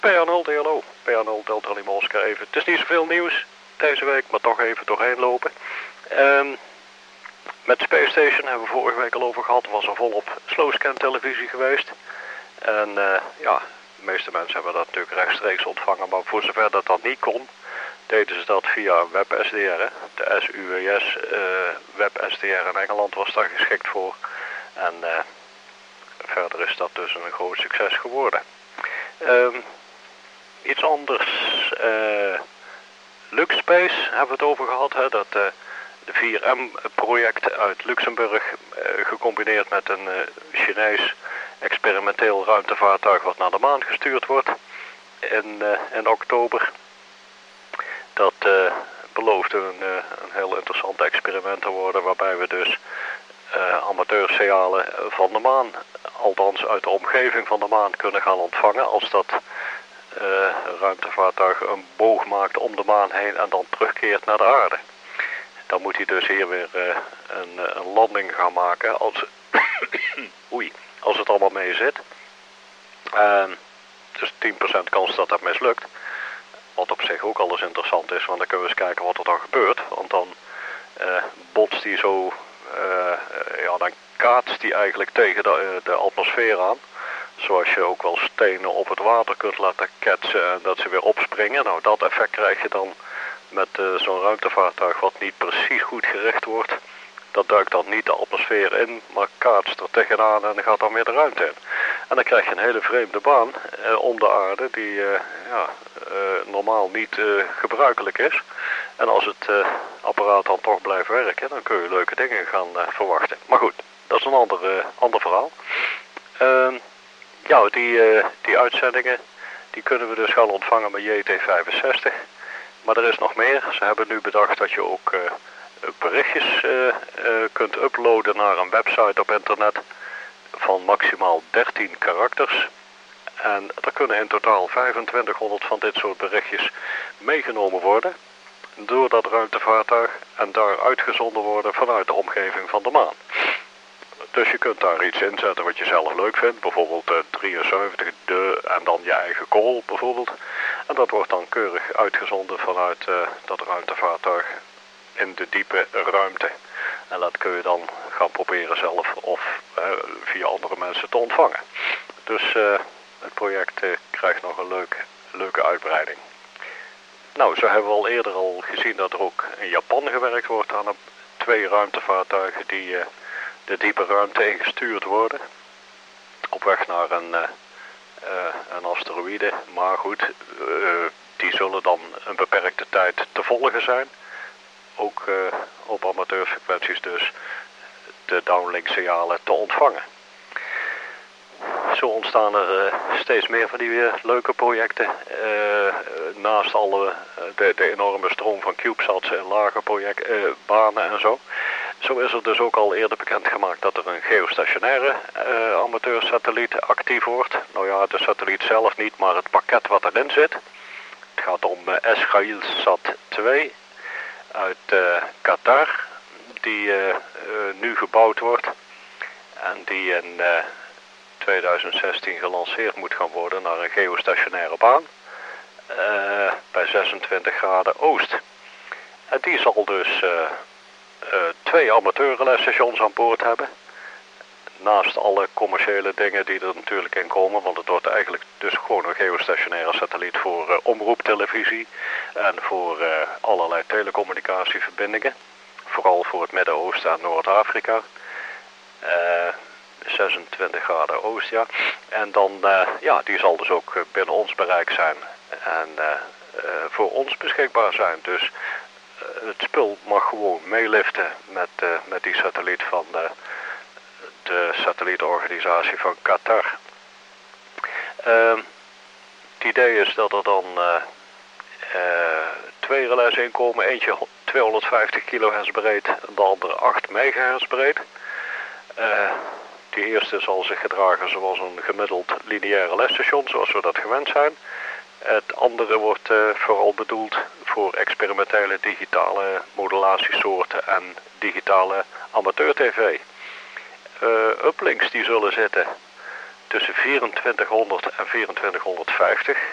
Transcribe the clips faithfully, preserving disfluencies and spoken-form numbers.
P A nul, D L O. P A nul, Delta Lima Oscar even. Het is niet zoveel nieuws deze week, maar toch even doorheen lopen. Um, met Space Station hebben we vorige week al over gehad. Er was een volop slowscan televisie geweest. En uh, ja, de meeste mensen hebben dat natuurlijk rechtstreeks ontvangen. Maar voor zover dat dat niet kon, deden ze dat via web S D R. Hè. De S U W S uh, web S D R in Engeland was daar geschikt voor. En uh, verder is dat dus een groot succes geworden. Um, iets anders. Uh, LuxSpace hebben we het over gehad. Hè, dat uh, de vier M project uit Luxemburg uh, gecombineerd met een uh, Chinees experimenteel ruimtevaartuig wat naar de maan gestuurd wordt in, uh, in oktober. Dat uh, beloofde een, uh, een heel interessant experiment te worden waarbij we dus uh, amateursignalen van de maan, althans uit de omgeving van de maan, kunnen gaan ontvangen als dat uh, ruimtevaartuig een boog maakt om de maan heen en dan terugkeert naar de aarde. Dan moet hij dus hier weer uh, een, een landing gaan maken als, oei, als het allemaal mee zit. Uh, dus tien procent kans dat dat mislukt. Wat op zich ook al eens interessant is, want dan kunnen we eens kijken wat er dan gebeurt. Want dan uh, botst hij zo, uh, ja dan kaatst hij eigenlijk tegen de, de atmosfeer aan. Zoals je ook wel stenen op het water kunt laten ketsen en dat ze weer opspringen. Nou, dat effect krijg je dan met uh, zo'n ruimtevaartuig wat niet precies goed gericht wordt. Dat duikt dan niet de atmosfeer in, maar kaatst er tegenaan en gaat dan weer de ruimte in. En dan krijg je een hele vreemde baan uh, om de aarde die uh, ja, uh, normaal niet uh, gebruikelijk is. En als het uh, apparaat dan toch blijft werken, dan kun je leuke dingen gaan uh, verwachten. Maar goed, dat is een ander, uh, ander verhaal. Uh, ja, die, uh, die uitzendingen die kunnen we dus gaan ontvangen met J T vijfenzestig. Maar er is nog meer. Ze hebben nu bedacht dat je ook uh, berichtjes uh, uh, kunt uploaden naar een website op internet van maximaal dertien karakters. En er kunnen in totaal vijfentwintighonderd van dit soort berichtjes meegenomen worden door dat ruimtevaartuig en daar uitgezonden worden vanuit de omgeving van de maan. Dus je kunt daar iets inzetten wat je zelf leuk vindt, bijvoorbeeld uh, drieënzeventig de en dan je eigen call bijvoorbeeld. En dat wordt dan keurig uitgezonden vanuit uh, dat ruimtevaartuig in de diepe ruimte. En dat kun je dan gaan proberen zelf of uh, via andere mensen te ontvangen. Dus uh, het project uh, krijgt nog een leuk, leuke uitbreiding. Nou, zo hebben we al eerder al gezien dat er ook in Japan gewerkt wordt aan een, twee ruimtevaartuigen die uh, de diepe ruimte ingestuurd worden. Op weg naar een, uh, uh, een asteroïde. Maar goed, uh, die zullen dan een beperkte tijd te volgen zijn. Ook uh, op amateurfrequenties dus de downlink signalen te ontvangen. Zo ontstaan er uh, steeds meer van die uh, leuke projecten. Uh, naast alle uh, de, de enorme stroom van CubeSats en lage project, uh, banen en zo. Zo is er dus ook al eerder bekendgemaakt dat er een geostationaire uh, amateursatelliet actief wordt. Nou ja, de satelliet zelf niet, maar het pakket wat erin zit. Het gaat om uh, Eschailsat twee uit uh, Qatar, die uh, uh, nu gebouwd wordt en die in uh, tweeduizend zestien gelanceerd moet gaan worden naar een geostationaire baan uh, bij zesentwintig graden oost. En die zal dus uh, uh, twee amateurrelaisstations aan boord hebben. Naast alle commerciële dingen die er natuurlijk in komen, want het wordt eigenlijk dus gewoon een geostationaire satelliet voor uh, omroeptelevisie en voor uh, allerlei telecommunicatieverbindingen. Vooral voor het Midden-Oosten en Noord-Afrika. Uh, zesentwintig graden oost, ja. En dan, uh, ja, die zal dus ook binnen ons bereik zijn en uh, uh, voor ons beschikbaar zijn. Dus uh, het spul mag gewoon meeliften met, uh, met die satelliet van uh, de satellietorganisatie van Qatar. Uh, het idee is dat er dan uh, uh, twee relais inkomen. Eentje tweehonderdvijftig kilohertz breed en de andere acht megahertz breed. Uh, die eerste zal zich gedragen zoals een gemiddeld lineair relais-station, zoals we dat gewend zijn. Het andere wordt uh, vooral bedoeld voor experimentele digitale modulatiesoorten en digitale amateur-tv. Uh, uplinks die zullen zitten tussen vierentwintighonderd en vierentwintighonderdvijftig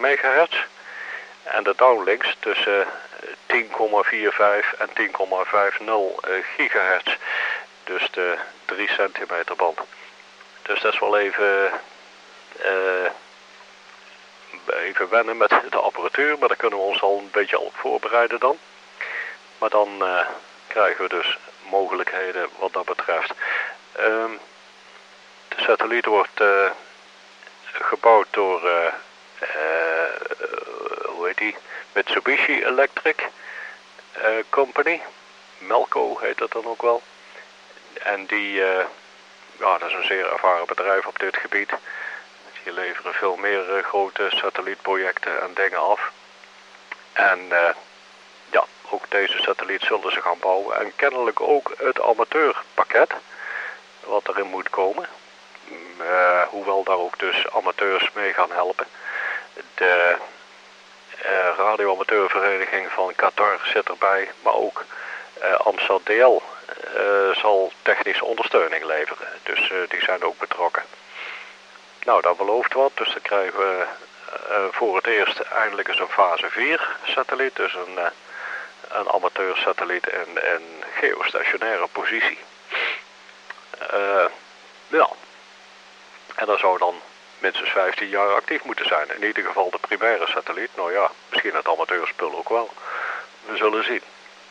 megahertz. En de downlinks tussen tien komma vijfenveertig en tien komma vijftig gigahertz. Dus de drie centimeter band. Dus dat is wel even, uh, even wennen met de apparatuur. Maar daar kunnen we ons al een beetje op voorbereiden dan. Maar dan uh, krijgen we dus mogelijkheden wat dat betreft. Um, de satelliet wordt uh, gebouwd door uh, uh, hoe heet die? Mitsubishi Electric uh, Company. Melco heet dat dan ook wel. En die, uh, ja, dat is een zeer ervaren bedrijf op dit gebied. Die leveren veel meer uh, grote satellietprojecten en dingen af. En uh, ja, ook deze satelliet zullen ze gaan bouwen. En kennelijk ook het amateurpakket wat erin moet komen. Uh, hoewel daar ook dus amateurs mee gaan helpen. De uh, radioamateurvereniging van Qatar zit erbij, maar ook uh, Amsterdam D L uh, zal technische ondersteuning leveren. Dus uh, die zijn ook betrokken. Nou, dat belooft wat. Dus dan krijgen we uh, voor het eerst eindelijk eens een fase vier satelliet. Dus een, uh, een amateursatelliet in, in geostationaire positie. Uh, ja. En dat zou dan minstens vijftien jaar actief moeten zijn. In ieder geval de primaire satelliet. Nou ja, misschien het amateurspul ook wel. We zullen zien.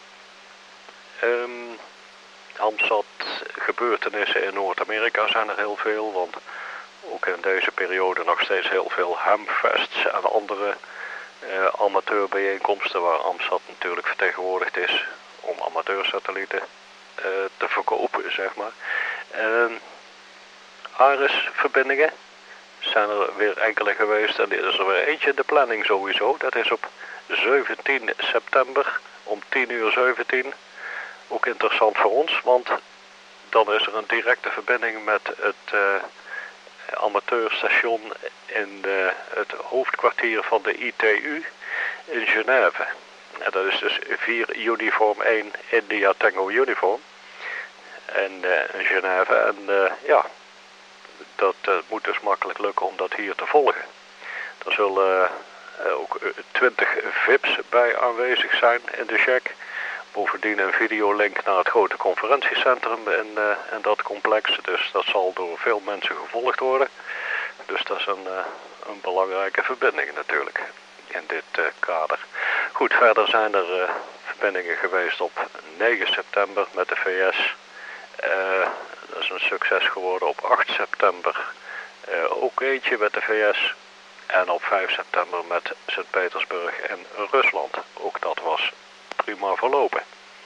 Um, Amsat gebeurtenissen in Noord-Amerika zijn er heel veel. Want ook in deze periode nog steeds heel veel hamfests en andere uh, amateurbijeenkomsten waar Amsat natuurlijk vertegenwoordigd is om amateursatellieten uh, te verkopen, zeg maar. Uh, Ares-verbindingen zijn er weer enkele geweest en er is er weer eentje in de planning sowieso. Dat is op zeventien september om tien uur zeventien. Ook interessant voor ons, want dan is er een directe verbinding met het uh, amateurstation in de, het hoofdkwartier van de I T U in Genève. En dat is dus vier Uniform één India Tango Uniform in, uh, in Genève. En uh, ja, dat uh, moet dus makkelijk lukken om dat hier te volgen. Er zullen uh, ook twintig V I P's bij aanwezig zijn in de check. Bovendien een videolink naar het grote conferentiecentrum in, uh, in dat complex. Dus dat zal door veel mensen gevolgd worden. Dus dat is een, uh, een belangrijke verbinding natuurlijk in dit uh, kader. Goed, verder zijn er uh, verbindingen geweest op negen september met de V S. Uh, dat is een succes geworden op acht september. Uh, ook eentje met de V S. En op vijf september met Sint-Petersburg in Rusland. Ook dat was prima verlopen.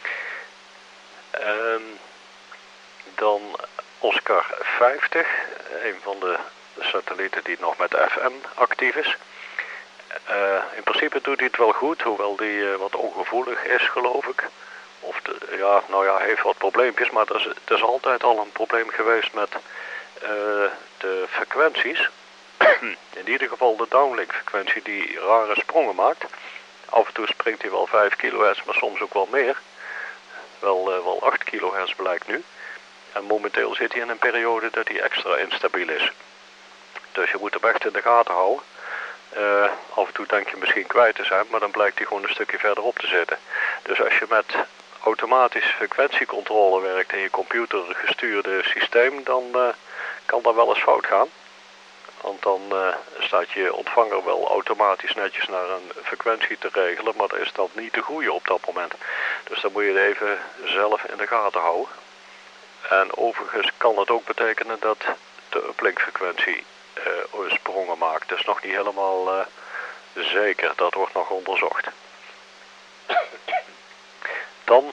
En dan Oscar vijftig, een van de satellieten die nog met F M actief is. Uh, in principe doet hij het wel goed, hoewel die uh, wat ongevoelig is, geloof ik. Of de, ja, nou ja, hij heeft wat probleempjes, maar er is, het is altijd al een probleem geweest met uh, de frequenties. In ieder geval de downlink frequentie die rare sprongen maakt. Af en toe springt hij wel vijf kilohertz, maar soms ook wel meer. Wel, uh, wel acht kilohertz blijkt nu. En momenteel zit hij in een periode dat hij extra instabiel is. Dus je moet hem echt in de gaten houden. Uh, af en toe denk je misschien kwijt te zijn, maar dan blijkt hij gewoon een stukje verderop te zitten. Dus als je met automatische frequentiecontrole werkt in je computergestuurde systeem, dan uh, kan dat wel eens fout gaan. Want dan uh, staat je ontvanger wel automatisch netjes naar een frequentie te regelen, maar dat is dan niet de goede op dat moment. Dus dan moet je het even zelf in de gaten houden. En overigens kan het ook betekenen dat de uplinkfrequentie uh, sprongen maakt. Dat is nog niet helemaal uh, zeker, dat wordt nog onderzocht. Dan,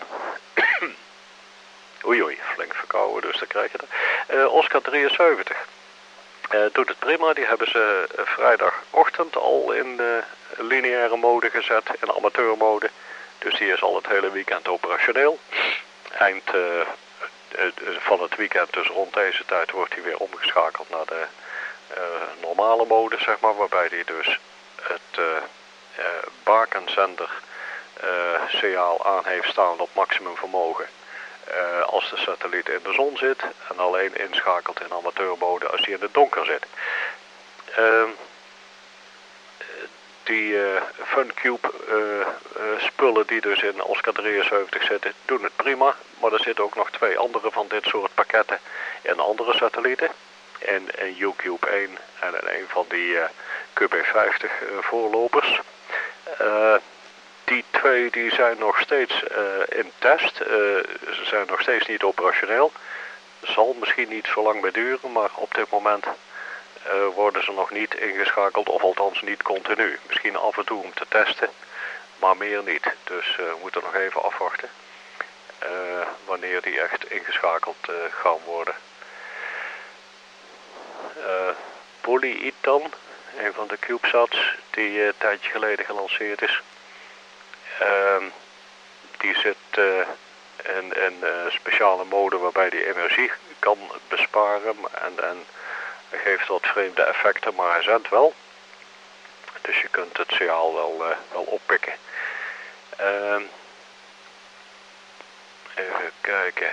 oei oei, flink verkouden, dus dan krijg je dat. Uh, Oscar drieënzeventig. Uh, doet het prima, die hebben ze uh, vrijdagochtend al in de lineaire mode gezet, in amateurmode. Dus die is al het hele weekend operationeel. Eind uh, uh, van het weekend, dus rond deze tijd, wordt hij weer omgeschakeld naar de uh, normale mode, zeg maar. Waarbij hij dus het uh, uh, bakenzender uh, signaal aan heeft staan op maximum vermogen. Uh, als de satelliet in de zon zit en alleen inschakelt in amateurmode als hij in het donker zit. Uh, die uh, FunCube uh, uh, spullen die dus in Oscar drieënzeventig zitten, doen het prima. Maar er zitten ook nog twee andere van dit soort pakketten in andere satellieten. In, in UCube één en in een van die uh, Q B vijftig uh, voorlopers. Uh, die twee die zijn nog steeds uh, in test. Uh, ze zijn nog steeds niet operationeel. Zal misschien niet zo lang meer duren, maar op dit moment uh, worden ze nog niet ingeschakeld, of althans niet continu. Misschien af en toe om te testen, maar meer niet. Dus uh, we moeten nog even afwachten uh, wanneer die echt ingeschakeld uh, gaan worden. Uh, Polyiton, een van de CubeSats die uh, een tijdje geleden gelanceerd is. Uh, die zit uh, in een uh, speciale mode waarbij die energie kan besparen en, en geeft wat vreemde effecten, maar hij zendt wel. Dus je kunt het signaal wel, uh, wel oppikken. Uh, even kijken.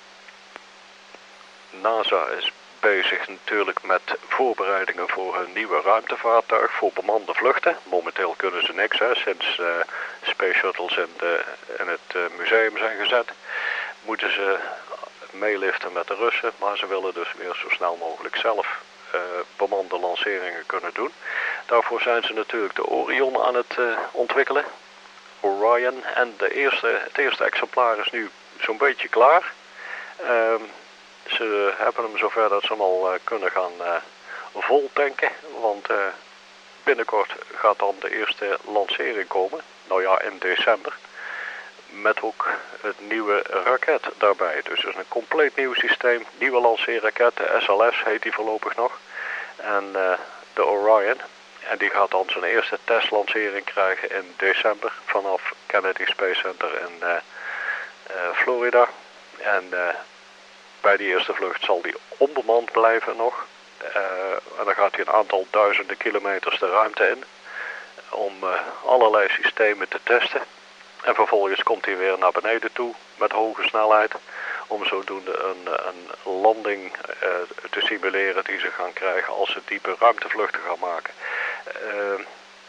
NASA is bezig natuurlijk met voorbereidingen voor een nieuwe ruimtevaartuig voor bemande vluchten. Momenteel kunnen ze niks, hè, sinds uh, Space Shuttles in, de, in het uh, museum zijn gezet. Moeten ze meeliften met de Russen, maar ze willen dus weer zo snel mogelijk zelf uh, bemande lanceringen kunnen doen. Daarvoor zijn ze natuurlijk de Orion aan het uh, ontwikkelen. Orion. En de eerste, het eerste exemplaar is nu zo'n beetje klaar. Uh, Ze hebben hem zover dat ze hem al uh, kunnen gaan uh, voltanken. Want uh, binnenkort gaat dan de eerste lancering komen. Nou ja, in december. Met ook het nieuwe raket daarbij. Dus het is een compleet nieuw systeem. Nieuwe lanceerraket, de S L S heet die voorlopig nog. En uh, de Orion. En die gaat dan zijn eerste testlancering krijgen in december. Vanaf Kennedy Space Center in uh, uh, Florida. En... Uh, Bij die eerste vlucht zal die onbemand blijven nog. Uh, en dan gaat hij een aantal duizenden kilometers de ruimte in. Om uh, allerlei systemen te testen. En vervolgens komt hij weer naar beneden toe met hoge snelheid. Om zodoende een, een landing uh, te simuleren die ze gaan krijgen als ze diepe ruimtevluchten gaan maken. Uh,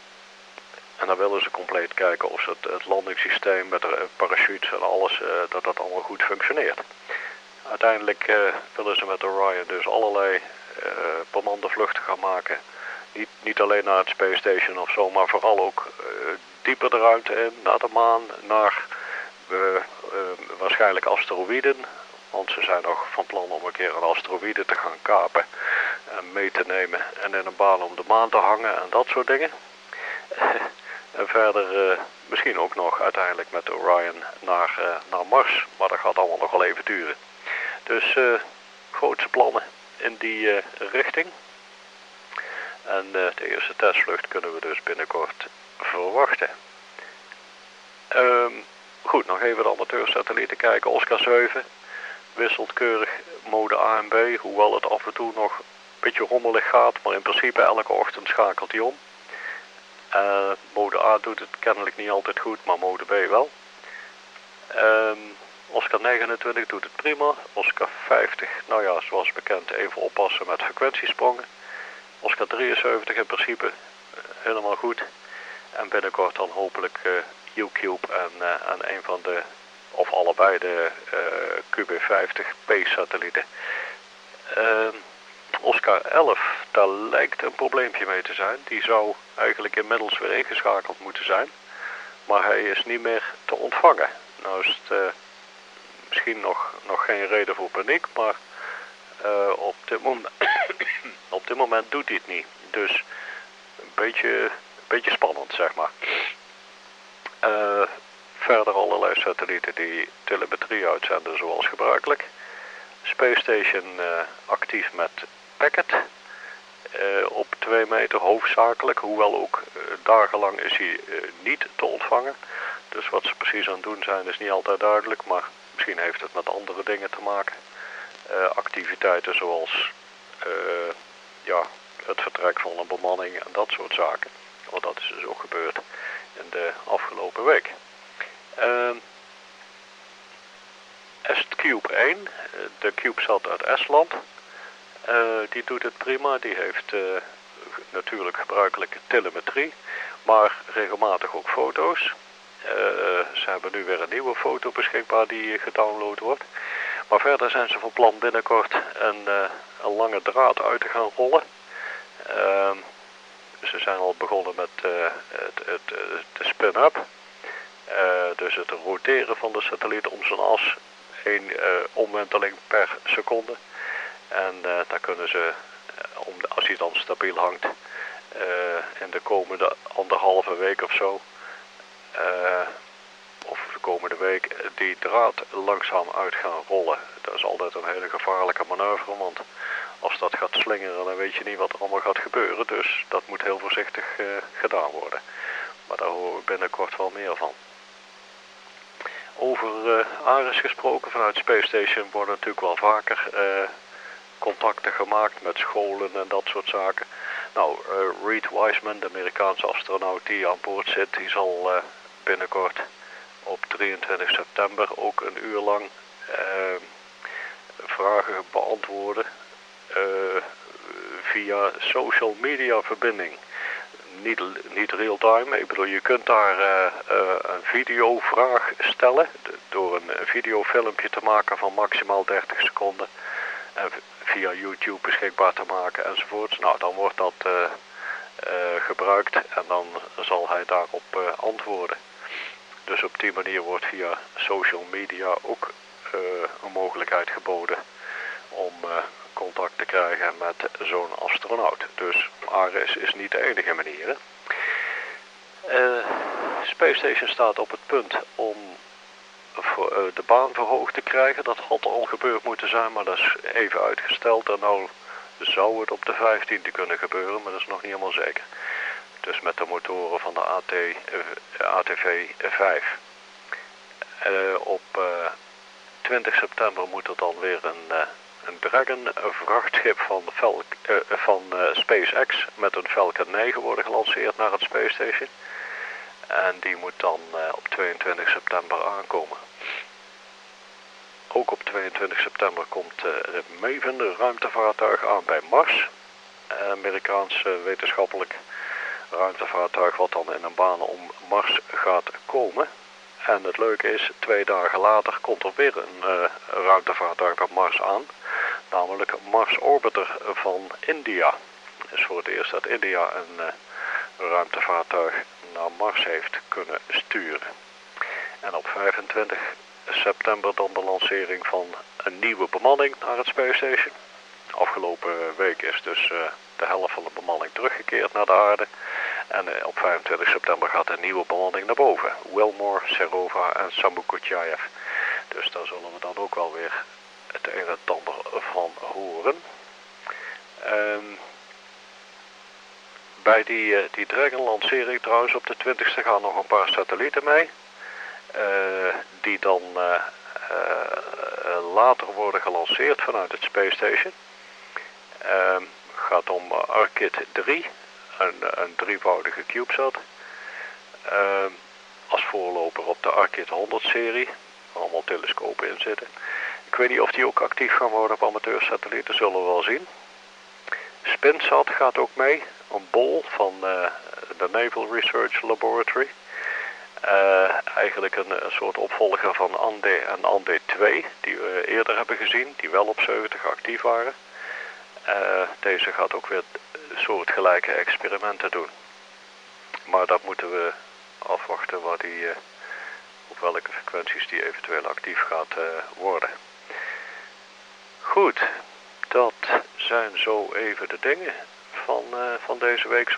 en dan willen ze compleet kijken of het, het landingssysteem met de parachutes en alles, uh, dat dat allemaal goed functioneert. Uiteindelijk uh, willen ze met Orion dus allerlei uh, bemande vluchten gaan maken. Niet, niet alleen naar het Space Station of zo, maar vooral ook uh, dieper de ruimte in, naar de maan, naar uh, uh, waarschijnlijk asteroïden. Want ze zijn nog van plan om een keer een asteroïde te gaan kapen en mee te nemen en in een baan om de maan te hangen en dat soort dingen. En verder uh, misschien ook nog uiteindelijk met Orion naar, uh, naar Mars, maar dat gaat allemaal nog wel even duren. Dus uh, grootste plannen in die uh, richting. En uh, de eerste testvlucht kunnen we dus binnenkort verwachten. Um, goed, nog even de amateursatellieten kijken. Oscar zeven wisselt keurig mode A en B. Hoewel het af en toe nog een beetje rommelig gaat. Maar in principe elke ochtend schakelt hij om. Uh, mode A doet het kennelijk niet altijd goed, maar mode B wel. Um, Oscar negenentwintig doet het prima. Oscar vijftig, nou ja, zoals bekend even oppassen met frequentiesprongen. Oscar drieënzeventig in principe uh, helemaal goed. En binnenkort dan hopelijk uh, UCube en, uh, en een van de, of allebei de uh, Q B vijftig P-satellieten. Uh, Oscar elf, daar lijkt een probleempje mee te zijn. Die zou eigenlijk inmiddels weer ingeschakeld moeten zijn. Maar hij is niet meer te ontvangen. Nou is het... Uh, Misschien nog, nog geen reden voor paniek, maar uh, op, dit moment, op dit moment doet hij het niet. Dus een beetje, een beetje spannend, zeg maar. Uh, verder allerlei satellieten die telemetrie uitzenden zoals gebruikelijk. Space Station uh, actief met Packet. Uh, op twee meter hoofdzakelijk, hoewel ook uh, dagenlang is hij uh, niet te ontvangen. Dus wat ze precies aan het doen zijn is niet altijd duidelijk, maar... Misschien heeft het met andere dingen te maken. Uh, activiteiten zoals uh, ja, het vertrek van een bemanning en dat soort zaken. Want dat is dus ook gebeurd in de afgelopen week. Uh, EstCube één, de CubeSat uit Estland. Uh, die doet het prima. Die heeft uh, natuurlijk gebruikelijke telemetrie. maar regelmatig ook foto's. Uh, ze hebben nu weer een nieuwe foto beschikbaar die gedownload wordt. Maar verder zijn ze van plan binnenkort een, uh, een lange draad uit te gaan rollen. Uh, ze zijn al begonnen met uh, het, het, de spin-up. Uh, dus het roteren van de satelliet om zijn as. één uh, omwenteling per seconde. En uh, dan kunnen ze, uh, om, als hij dan stabiel hangt, uh, in de komende anderhalve week of zo, uh, of de komende week, die draad langzaam uit gaan rollen. Dat is altijd een hele gevaarlijke manoeuvre, want als dat gaat slingeren, dan weet je niet wat er allemaal gaat gebeuren. Dus dat moet heel voorzichtig uh, gedaan worden. Maar daar horen we binnenkort wel meer van. Over uh, Ares gesproken, vanuit Space Station worden natuurlijk wel vaker uh, contacten gemaakt met scholen en dat soort zaken. Nou, uh, Reed Wiseman, de Amerikaanse astronaut die aan boord zit, die zal uh, binnenkort op drieëntwintig september ook een uur lang uh, vragen beantwoorden uh, via social media verbinding. Niet, niet real-time, ik bedoel, je kunt daar uh, uh, een videovraag stellen door een videofilmpje te maken van maximaal dertig seconden en via YouTube beschikbaar te maken enzovoorts. Nou, dan wordt dat uh, uh, gebruikt en dan zal hij daarop uh, antwoorden. Dus op die manier wordt via social media ook uh, een mogelijkheid geboden om uh, contact te krijgen met zo'n astronaut. Dus Ares is niet de enige manier. Hè? Uh, Space Station staat op het punt om voor, uh, de baan verhoogd te krijgen. Dat had al gebeurd moeten zijn, maar dat is even uitgesteld. En nou zou het op de vijftiende kunnen gebeuren, maar dat is nog niet helemaal zeker. Dus met de motoren van de A T, uh, A T V vijf. Uh, op uh, twintig september moet er dan weer een... Uh, Een Dragon, een vrachtschip van, Falc, uh, van uh, SpaceX met een Falcon negen worden gelanceerd naar het Space Station. En die moet dan uh, op tweeëntwintig september aankomen. Ook op tweeëntwintig september komt uh, het Maven, de ruimtevaartuig, aan bij Mars. Een Amerikaans uh, wetenschappelijk ruimtevaartuig wat dan in een baan om Mars gaat komen. En het leuke is, twee dagen later komt er weer een uh, ruimtevaartuig op Mars aan. Namelijk Mars Orbiter van India. Het is voor het eerst dat India een uh, ruimtevaartuig naar Mars heeft kunnen sturen. En op vijfentwintig september dan de lancering van een nieuwe bemanning naar het Space Station. Afgelopen week is dus uh, de helft van de bemanning teruggekeerd naar de aarde. En uh, op vijfentwintig september gaat een nieuwe bemanning naar boven. Wilmore, Serova en Samukotjaev. Dus daar zullen we dan ook wel weer het een en het ander van horen. Um, bij die, uh, die Dragon-lancering trouwens op de twintigste gaan nog een paar satellieten mee. Uh, die dan uh, uh, later worden gelanceerd vanuit het Space Station. Het uh, gaat om uh, Arkit drie, een, een drievoudige CubeSat. Uh, als voorloper op de Arkit honderd serie, waar allemaal telescopen in zitten. Ik weet niet of die ook actief gaan worden op amateursatellieten, zullen we wel zien. SpinSat gaat ook mee, een bol van uh, de Naval Research Laboratory. Uh, eigenlijk een, een soort opvolger van Ande en Ande twee, die we eerder hebben gezien, die wel op zeventig actief waren. Uh, deze gaat ook weer soortgelijke experimenten doen. Maar dat moeten we afwachten waar die, uh, op welke frequenties die eventueel actief gaat uh, worden. Goed, dat zijn zo even de dingen van, uh, van deze week.